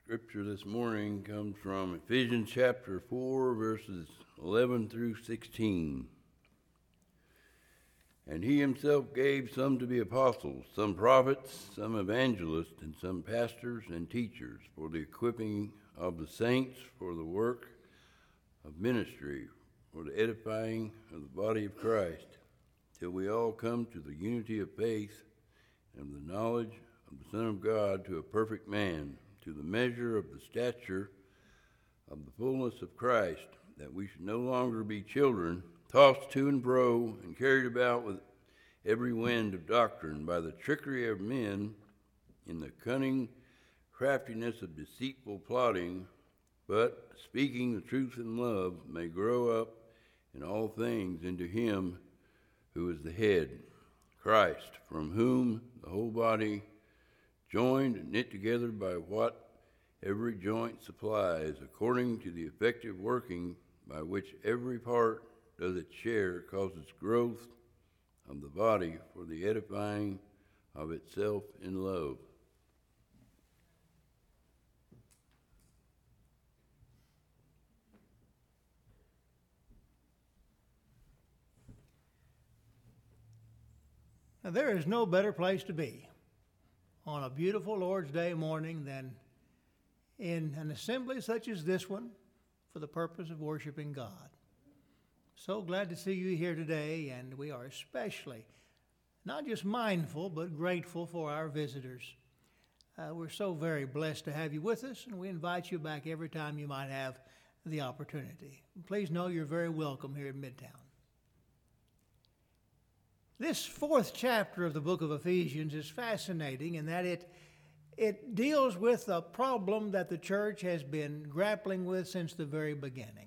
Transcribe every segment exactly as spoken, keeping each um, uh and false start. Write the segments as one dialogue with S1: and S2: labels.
S1: Scripture this morning comes from Ephesians chapter four, verses eleven through sixteen. And he himself gave some to be apostles, some prophets, some evangelists, and some pastors and teachers for the equipping of the saints, for the work of ministry, for the edifying of the body of Christ, till we all come to the unity of faith and the knowledge of the Son of God, to a perfect man, to the measure of the stature of the fullness of Christ, that we should no longer be children, tossed to and fro and carried about with every wind of doctrine by the trickery of men in the cunning craftiness of deceitful plotting, but speaking the truth in love may grow up in all things into him who is the head, Christ, from whom the whole body, joined and knit together by what every joint supplies, according to the effective working by which every part does its share, causes growth of the body for the edifying of itself in love.
S2: Now, there is no better place to be on a beautiful Lord's Day morning than in an assembly such as this one for the purpose of worshiping God. So glad to see you here today, and we are especially not just mindful but grateful for our visitors. Uh, we're so very blessed to have you with us, and we invite you back every time you might have the opportunity. Please know you're very welcome here in Midtown. This fourth chapter of the book of Ephesians is fascinating in that it it deals with a problem that the church has been grappling with since the very beginning.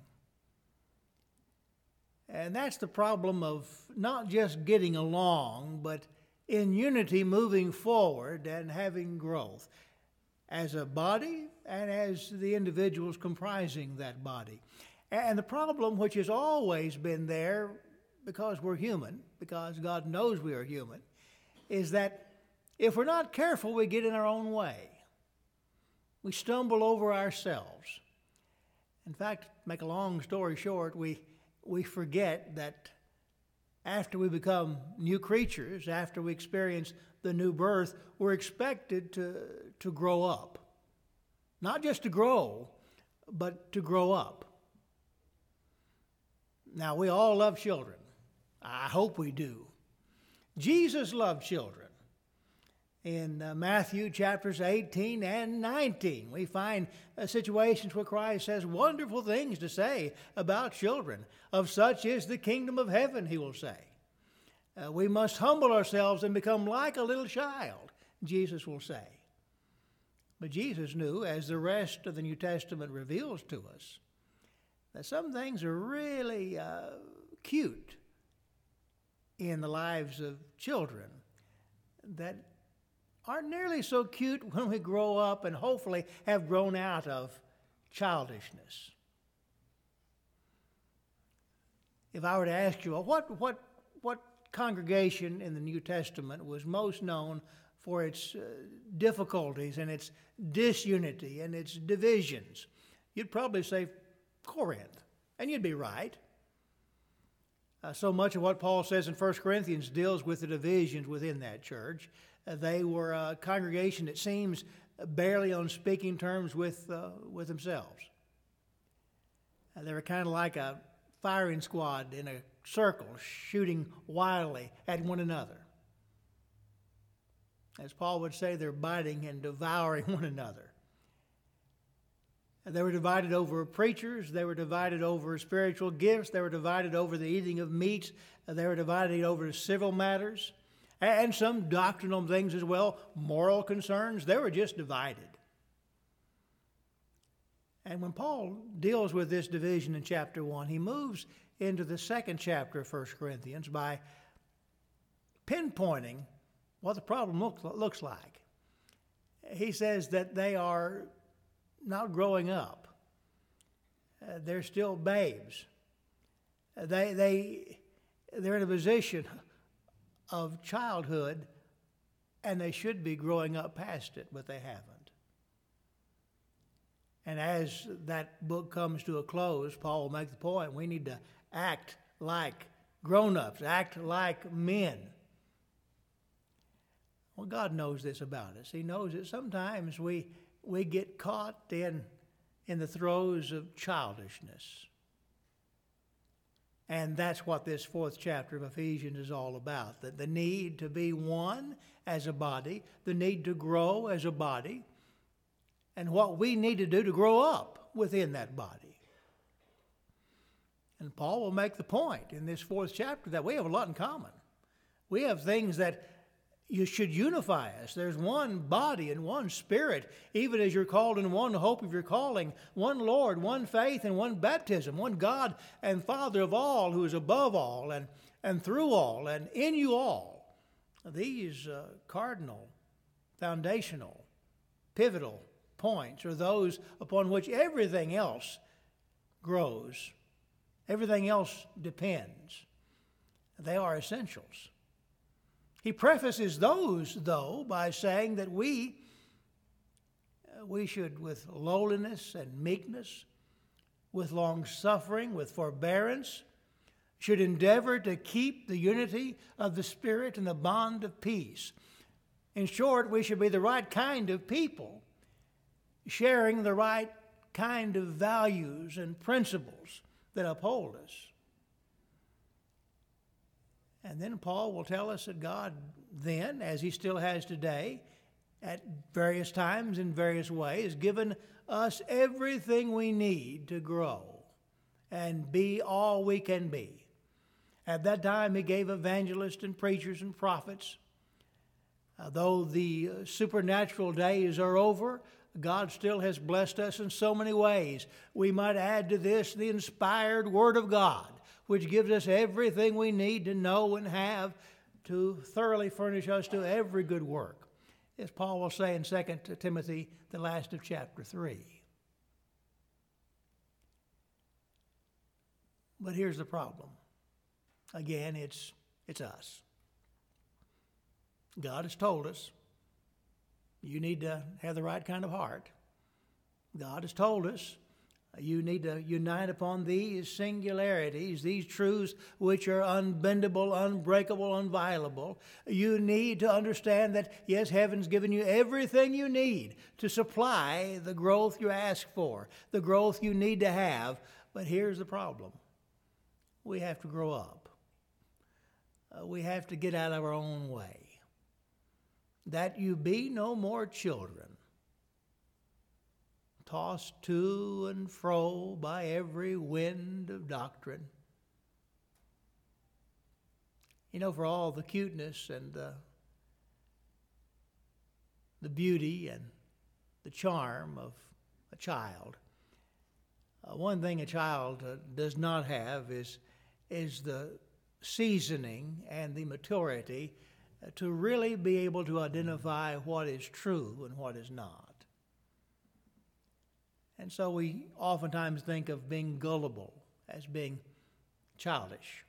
S2: And that's the problem of not just getting along, but in unity moving forward and having growth as a body and as the individuals comprising that body. And the problem, which has always been there because we're human, because God knows we are human, is that if we're not careful, we get in our own way. We stumble over ourselves. In fact, make a long story short, we we forget that after we become new creatures, after we experience the new birth, we're expected to, to grow up. Not just to grow, but to grow up. Now, we all love children. I hope we do. Jesus loved children. In uh, Matthew chapters eighteen and nineteen, we find uh, situations where Christ has wonderful things to say about children. Of such is the kingdom of heaven, he will say. Uh, we must humble ourselves and become like a little child, Jesus will say. But Jesus knew, as the rest of the New Testament reveals to us, that some things are really uh, cute in the lives of children that aren't nearly so cute when we grow up and hopefully have grown out of childishness. If I were to ask you, well, what what what congregation in the New Testament was most known for its uh, difficulties and its disunity and its divisions, you'd probably say Corinth, and you'd be right. Uh, so much of what Paul says in First Corinthians deals with the divisions within that church. Uh, they were a congregation that seems barely on speaking terms with uh, with themselves. Uh, they were kind of like a firing squad in a circle, shooting wildly at one another. As Paul would say, they're biting and devouring one another. They were divided over preachers. They were divided over spiritual gifts. They were divided over the eating of meats. They were divided over civil matters and some doctrinal things as well, moral concerns. They were just divided. And when Paul deals with this division in chapter one, he moves into the second chapter of First Corinthians by pinpointing what the problem look, looks like. He says that they are not growing up. Uh, they're still babes. Uh, they, they, they're in a position of childhood, and they should be growing up past it, but they haven't. And as that book comes to a close, Paul will make the point we need to act like grown-ups, act like men. Well, God knows this about us. He knows that sometimes we we get caught in, in the throes of childishness. And that's what this fourth chapter of Ephesians is all about, that the need to be one as a body, the need to grow as a body, and what we need to do to grow up within that body. And Paul will make the point in this fourth chapter that we have a lot in common. We have things that you should unify us. There's one body and one spirit, even as you're called in one hope of your calling, one Lord, one faith, and one baptism, one God and Father of all, who is above all and, and through all and in you all. These uh, cardinal, foundational, pivotal points are those upon which everything else grows. Everything else depends. They are essentials. He prefaces those, though, by saying that we, uh, we should, with lowliness and meekness, with long-suffering, with forbearance, should endeavor to keep the unity of the Spirit and the bond of peace. In short, we should be the right kind of people, sharing the right kind of values and principles that uphold us. And then Paul will tell us that God then, as he still has today, at various times in various ways, given us everything we need to grow and be all we can be. At that time, he gave evangelists and preachers and prophets. Uh, though the uh, supernatural days are over, God still has blessed us in so many ways. We might add to this the inspired Word of God, which gives us everything we need to know and have to thoroughly furnish us to every good work, as Paul will say in Second Timothy, the last of chapter three. But here's the problem. Again, it's, it's us. God has told us you need to have the right kind of heart. God has told us you need to unite upon these singularities, these truths which are unbendable, unbreakable, unviolable. You need to understand that, yes, heaven's given you everything you need to supply the growth you ask for, the growth you need to have. But here's the problem. We have to grow up. Uh, we have to get out of our own way. That you be no more children, tossed to and fro by every wind of doctrine. You know, for all the cuteness and the, the beauty and the charm of a child, uh, one thing a child uh, does not have is, is the seasoning and the maturity uh, to really be able to identify what is true and what is not. And so we oftentimes think of being gullible as being childish,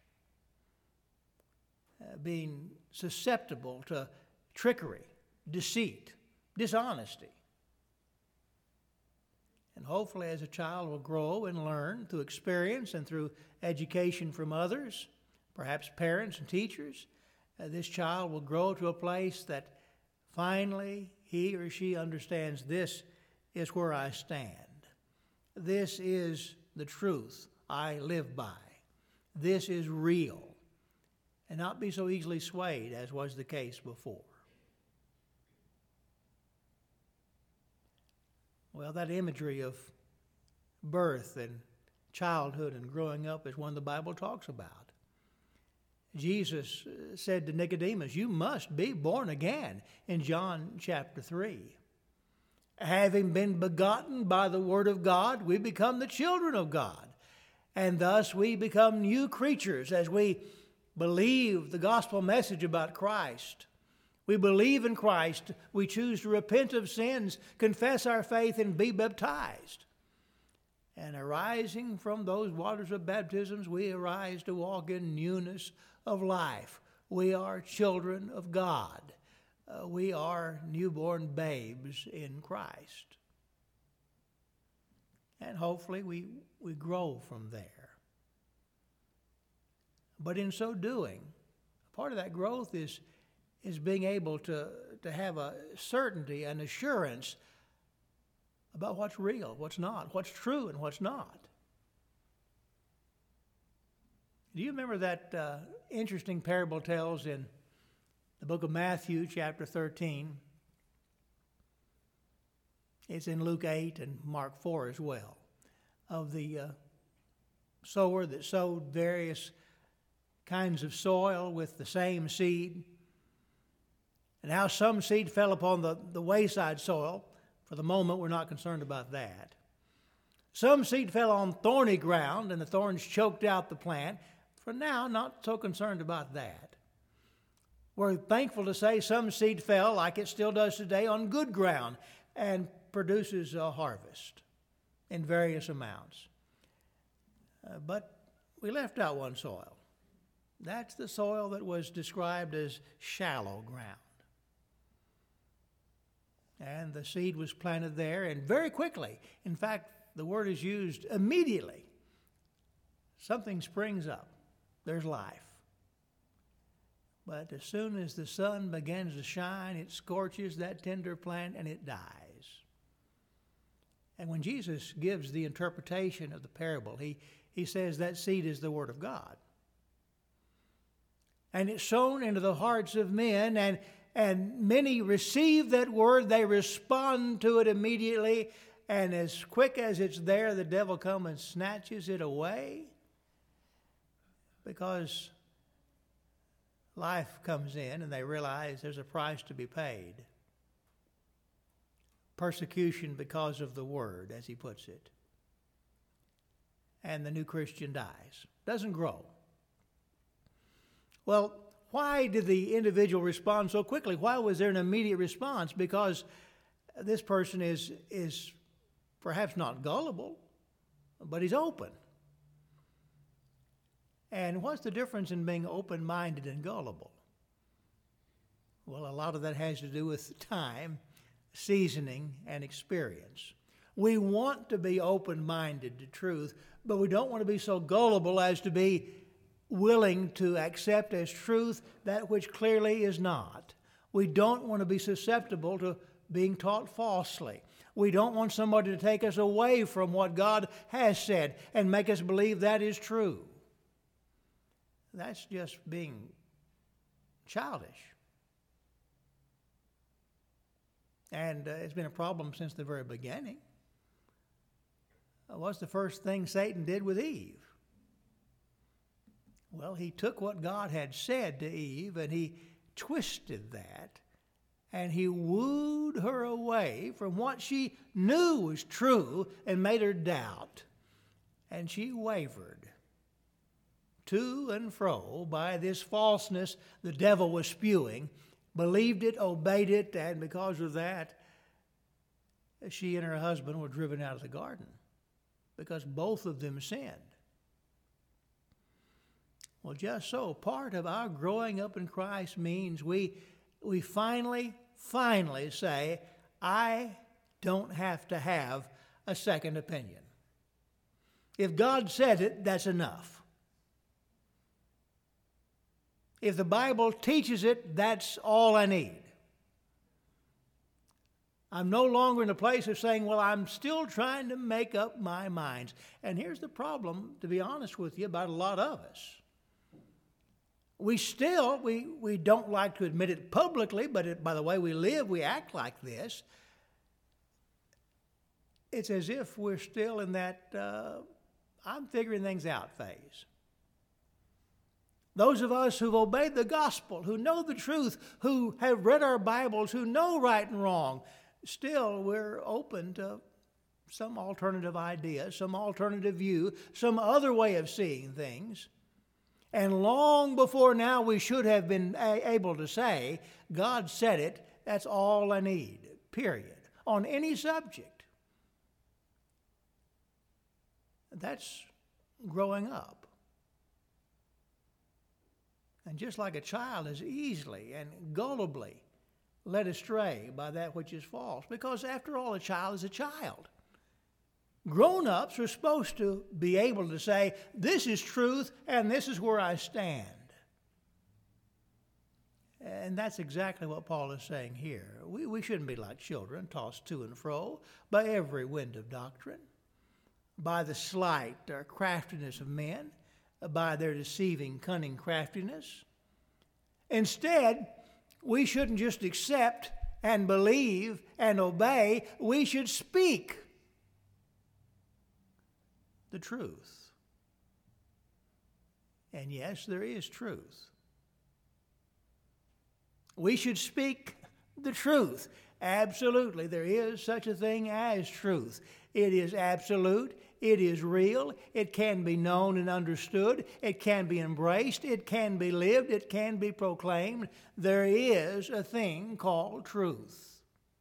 S2: uh, being susceptible to trickery, deceit, dishonesty. And hopefully as a child will grow and learn through experience and through education from others, perhaps parents and teachers, uh, this child will grow to a place that finally he or she understands this is where I stand. This is the truth I live by. This is real. And not be so easily swayed as was the case before. Well, that imagery of birth and childhood and growing up is one the Bible talks about. Jesus said to Nicodemus, you must be born again in John chapter three. Having been begotten by the Word of God, we become the children of God. And thus we become new creatures as we believe the gospel message about Christ. We believe in Christ. We choose to repent of sins, confess our faith, and be baptized. And arising from those waters of baptisms, we arise to walk in newness of life. We are children of God. Uh, we are newborn babes in Christ. And hopefully we, we grow from there. But in so doing, part of that growth is, is being able to, to have a certainty, an assurance about what's real, what's not, what's true and what's not. Do you remember that uh, interesting parable tells in the book of Matthew, chapter thirteen? It's in Luke eight and Mark four as well, of the uh, sower that sowed various kinds of soil with the same seed, and how some seed fell upon the, the wayside soil. For the moment, we're not concerned about that. Some seed fell on thorny ground, and the thorns choked out the plant. For now, not so concerned about that. We're thankful to say some seed fell, like it still does today, on good ground and produces a harvest in various amounts. Uh, but we left out one soil. That's the soil that was described as shallow ground. And the seed was planted there, and very quickly, in fact, the word is used immediately, something springs up. There's life. But as soon as the sun begins to shine, it scorches that tender plant and it dies. And when Jesus gives the interpretation of the parable, he, he says that seed is the Word of God. And it's sown into the hearts of men, and, and many receive that word, they respond to it immediately, and as quick as it's there, the devil comes and snatches it away. Because life comes in and they realize there's a price to be paid. Persecution because of the word, as he puts it. And the new Christian dies. Doesn't grow. Well, why did the individual respond so quickly? Why was there an immediate response? Because this person is, is perhaps not gullible, but he's open. And what's the difference in being open-minded and gullible? Well, a lot of that has to do with time, seasoning, and experience. We want to be open-minded to truth, but we don't want to be so gullible as to be willing to accept as truth that which clearly is not. We don't want to be susceptible to being taught falsely. We don't want somebody to take us away from what God has said and make us believe that is true. That's just being childish. And uh, it's been a problem since the very beginning. Uh, what's the first thing Satan did with Eve? Well, he took what God had said to Eve and he twisted that, and he wooed her away from what she knew was true and made her doubt. And she wavered to and fro by this falseness the devil was spewing, believed it, obeyed it, and because of that, she and her husband were driven out of the garden because both of them sinned. Well, just so, part of our growing up in Christ means we, we finally, finally say, I don't have to have a second opinion. If God said it, that's enough. If the Bible teaches it, that's all I need. I'm no longer in a place of saying, well, I'm still trying to make up my mind. And here's the problem, to be honest with you, about a lot of us. We still, we, we don't like to admit it publicly, but it, by the way we live, we act like this. It's as if we're still in that uh, I'm figuring things out phase. Those of us who've obeyed the gospel, who know the truth, who have read our Bibles, who know right and wrong, still we're open to some alternative idea, some alternative view, some other way of seeing things. And long before now, we should have been a- able to say, God said it, that's all I need, period, on any subject. That's growing up. And just like a child is easily and gullibly led astray by that which is false, because after all, a child is a child. Grown-ups are supposed to be able to say, this is truth and this is where I stand. And that's exactly what Paul is saying here. We, we shouldn't be like children, tossed to and fro by every wind of doctrine, by the sleight or craftiness of men, by their deceiving, cunning craftiness. Instead, we shouldn't just accept and believe and obey. We should speak the truth. And yes, there is truth. We should speak the truth. Absolutely, there is such a thing as truth. It is absolute. It is real. It can be known and understood. It can be embraced. It can be lived. It can be proclaimed. There is a thing called truth.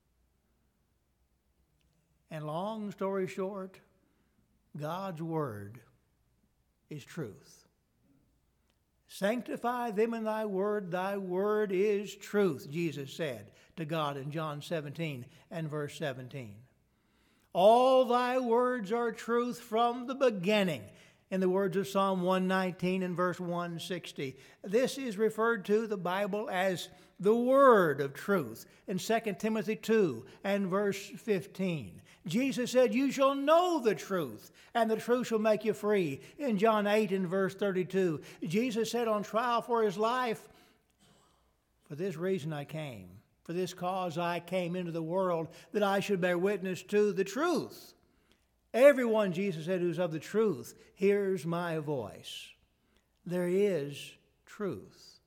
S2: And long story short, God's word is truth. Sanctify them in thy word. Thy word is truth, Jesus said to God in John seventeen and verse seventeen. All thy words are truth from the beginning, in the words of Psalm one nineteen and verse one sixty. This is referred to the Bible as the word of truth in Second Timothy two and verse fifteen. Jesus said, you shall know the truth, and the truth shall make you free. In John eight and verse thirty-two, Jesus said on trial for his life, for this reason I came. For this cause I came into the world, that I should bear witness to the truth. Everyone, Jesus said, who's of the truth, hears my voice. There is truth.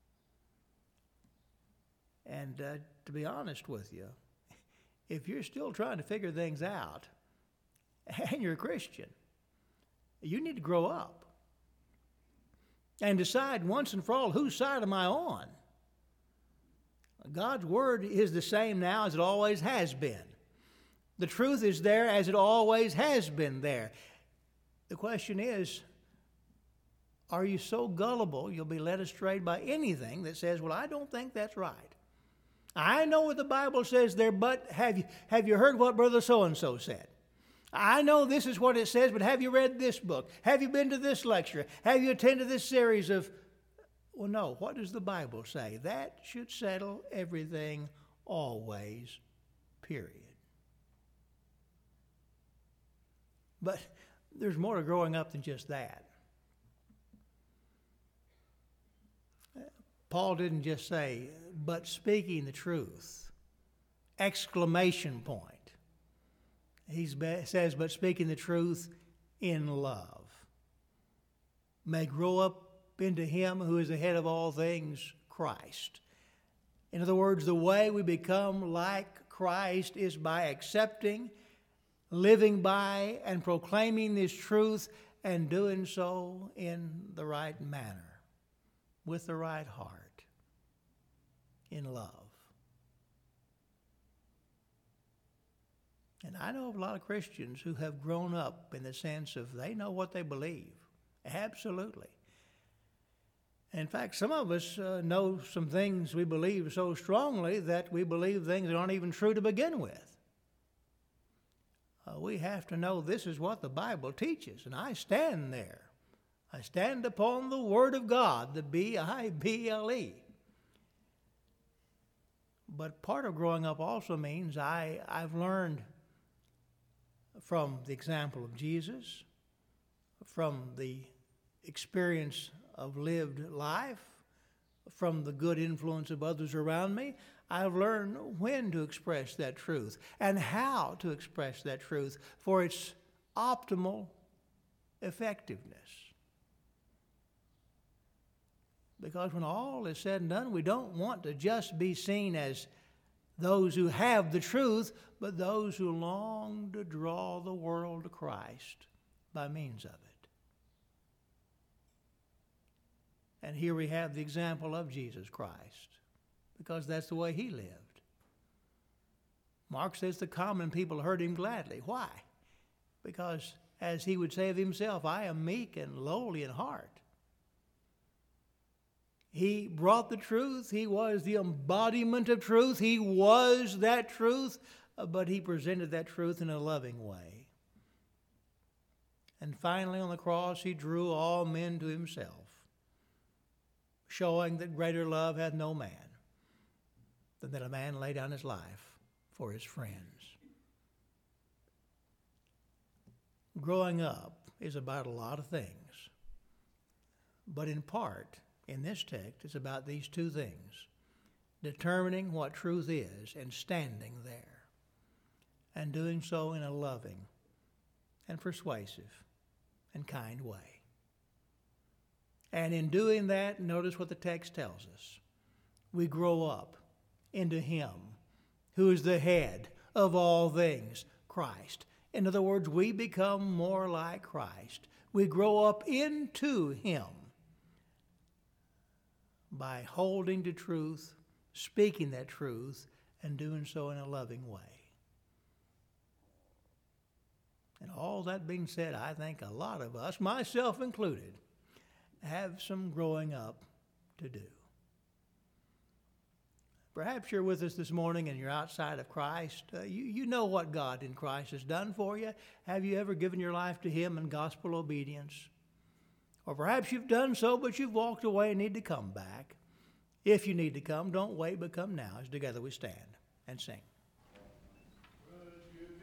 S2: And uh, to be honest with you, if you're still trying to figure things out, and you're a Christian, you need to grow up and decide once and for all, whose side am I on? God's word is the same now as it always has been. The truth is there as it always has been there. The question is, are you so gullible you'll be led astray by anything that says, well, I don't think that's right. I know what the Bible says there, but have you, have you heard what Brother so-and-so said? I know this is what it says, but have you read this book? Have you been to this lecture? Have you attended this series of... Well, no, what does the Bible say? That should settle everything always, period. But there's more to growing up than just that. Paul didn't just say, but speaking the truth. Exclamation point. He says, but speaking the truth in love. May grow up into him who is the head of all things, Christ. In other words, the way we become like Christ is by accepting, living by, and proclaiming this truth, and doing so in the right manner, with the right heart, in love. And I know of a lot of Christians who have grown up in the sense of they know what they believe. Absolutely. In fact, some of us uh, know some things we believe so strongly that we believe things that aren't even true to begin with. Uh, we have to know this is what the Bible teaches, and I stand there. I stand upon the Word of God, the B I B L E. But part of growing up also means I, I've learned from the example of Jesus, from the experience of lived life, from the good influence of others around me. I've learned when to express that truth and how to express that truth for its optimal effectiveness. Because when all is said and done, we don't want to just be seen as those who have the truth, but those who long to draw the world to Christ by means of it. And here we have the example of Jesus Christ, because that's the way he lived. Mark says the common people heard him gladly. Why? Because, as he would say of himself, I am meek and lowly in heart. He brought the truth. He was the embodiment of truth. He was that truth, but he presented that truth in a loving way. And finally, on the cross, he drew all men to himself, showing that greater love hath no man than that a man lay down his life for his friends. Growing up is about a lot of things, but in part, in this text, it's about these two things: determining what truth is and standing there, and doing so in a loving and persuasive and kind way. And in doing that, notice what the text tells us. We grow up into Him who is the head of all things, Christ. In other words, we become more like Christ. We grow up into Him by holding to truth, speaking that truth, and doing so in a loving way. And all that being said, I think a lot of us, myself included, have some growing up to do. Perhaps you're with us this morning and you're outside of Christ. Uh, you, you know what God in Christ has done for you. Have you ever given your life to Him in gospel obedience? Or perhaps you've done so, but you've walked away and need to come back. If you need to come, don't wait, but come now as together we stand and sing.